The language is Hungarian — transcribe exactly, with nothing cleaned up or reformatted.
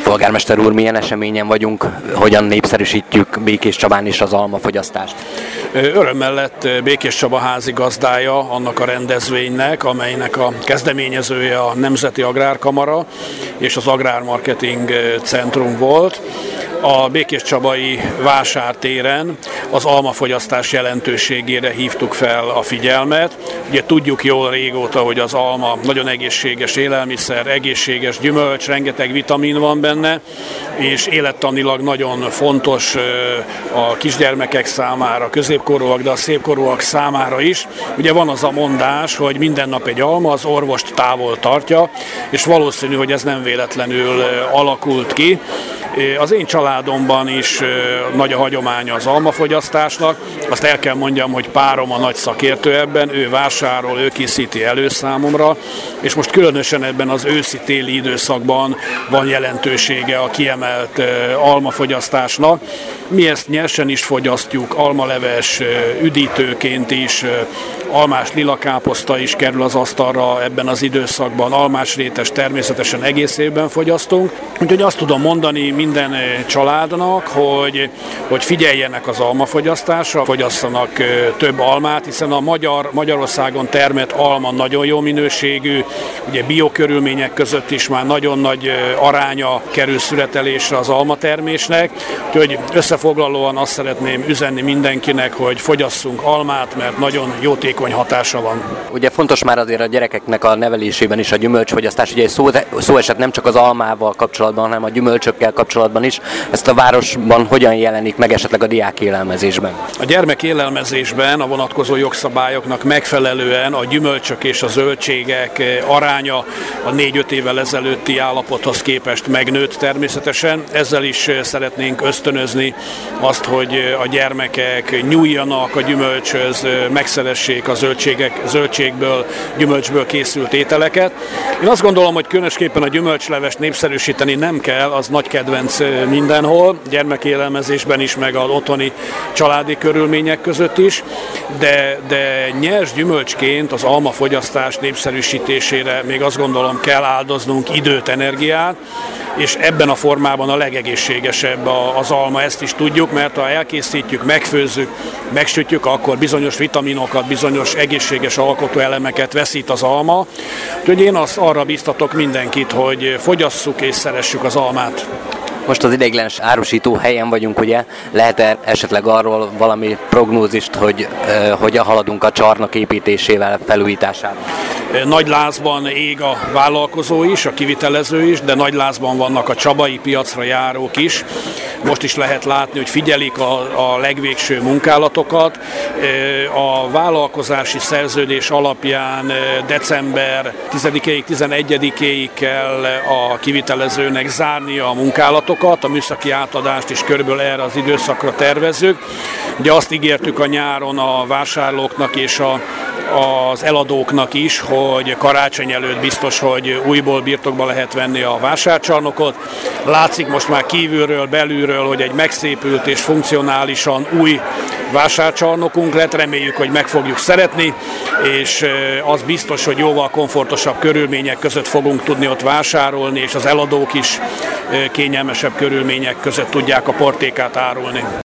Polgármester úr, milyen eseményen vagyunk, hogyan népszerűsítjük Békés Csabán is az almafogyasztást? Örömmel lett Békés Csaba házigazdája annak a rendezvénynek, amelynek a kezdeményezője a Nemzeti Agrárkamara és az Agrármarketing Centrum volt. A békéscsabai vásártéren az almafogyasztás jelentőségére hívtuk fel a figyelmet. Ugye tudjuk jól régóta, hogy az alma nagyon egészséges élelmiszer, egészséges gyümölcs, rengeteg vitamin van benne, és élettanilag nagyon fontos a kisgyermekek számára, középkorúak, de a szépkorúak számára is. Ugye van az a mondás, hogy minden nap egy alma az orvost távol tartja, és valószínű, hogy ez nem véletlenül alakult ki. Az én családomban is nagy a hagyománya az almafogyasztásnak. Azt el kell mondjam, hogy párom a nagy szakértő ebben, ő vásárol, ő készíti elő számomra, és most különösen ebben az őszi-téli időszakban van jelentősége a kiemelt almafogyasztásnak. Mi ezt nyersen is fogyasztjuk, almaleves, üdítőként is, almás lilakáposzta is kerül az asztalra ebben az időszakban, almásrétes természetesen egész évben fogyasztunk. Úgyhogy azt tudom mondani minden családnak, hogy, hogy figyeljenek az almafogyasztásra, fogyasszanak több almát, hiszen a magyar, Magyarországon termett alma nagyon jó minőségű, ugye biokörülmények között is már nagyon nagy aránya kerül szüretelésre az almatermésnek, úgyhogy összefoglalóan azt szeretném üzenni mindenkinek, hogy fogyasszunk almát, mert nagyon jótékony hatása van. Ugye fontos már azért a gyerekeknek a nevelésében is a gyümölcsfogyasztás, ugye szó, szó esett nem csak az almával kapcsolatban, hanem a gyümölcsökkel kapcsolatban is. Ezt a városban hogyan jelenik meg esetleg a diák élelmezésben? A gyermek élelmezésben a vonatkozó jogszabályoknak megfelelően a gyümölcsök és a zöldségek aránya a négy-öt évvel ezelőtti állapothoz képest megnőtt természetesen. Ezzel is szeretnénk ösztönözni azt, hogy a gyermekek nyúljanak a gyümölcshöz, megszeressék a zöldségek, zöldségből, gyümölcsből készült ételeket. Én azt gondolom, hogy különösképpen a gyümölcslevest népszerűsíteni nem kell, az nagy kedvenc mindenhol, gyermekélelmezésben is, meg az otthoni családi körülmények között is, de, de nyers gyümölcsként az almafogyasztás népszerűsítésére még azt gondolom kell áldoznunk időt, energiát, és ebben a formában a legegészségesebb az alma, ezt is tudjuk, mert ha elkészítjük, megfőzzük, megsütjük, akkor bizonyos vitaminokat, bizonyos egészséges alkotóelemeket veszít az alma. Úgyhogy én azt arra biztatok mindenkit, hogy fogyasszuk és szeressük az almát. Most az ideiglenes árusító helyen vagyunk, ugye? Lehet-e esetleg arról valami prognózist, hogy uh, hogyan haladunk a csarnok építésével, felújításával? Nagy lázban ég a vállalkozó is, a kivitelező is, de nagy lázban vannak a csabai piacra járók is. Most is lehet látni, hogy figyelik a, a legvégső munkálatokat. A vállalkozási szerződés alapján december tizedikéig, tizenegyedikéig kell a kivitelezőnek zárnia a munkálatokat, a műszaki átadást is körülbelül erre az időszakra tervezzük. Ugye azt ígértük a nyáron a vásárlóknak és a az eladóknak is, hogy karácsony előtt biztos, hogy újból birtokba lehet venni a vásárcsarnokot. Látszik most már kívülről, belülről, hogy egy megszépült és funkcionálisan új vásárcsarnokunk lett, reméljük, hogy meg fogjuk szeretni, és az biztos, hogy jóval komfortosabb körülmények között fogunk tudni ott vásárolni, és az eladók is kényelmesebb körülmények között tudják a portékát árulni.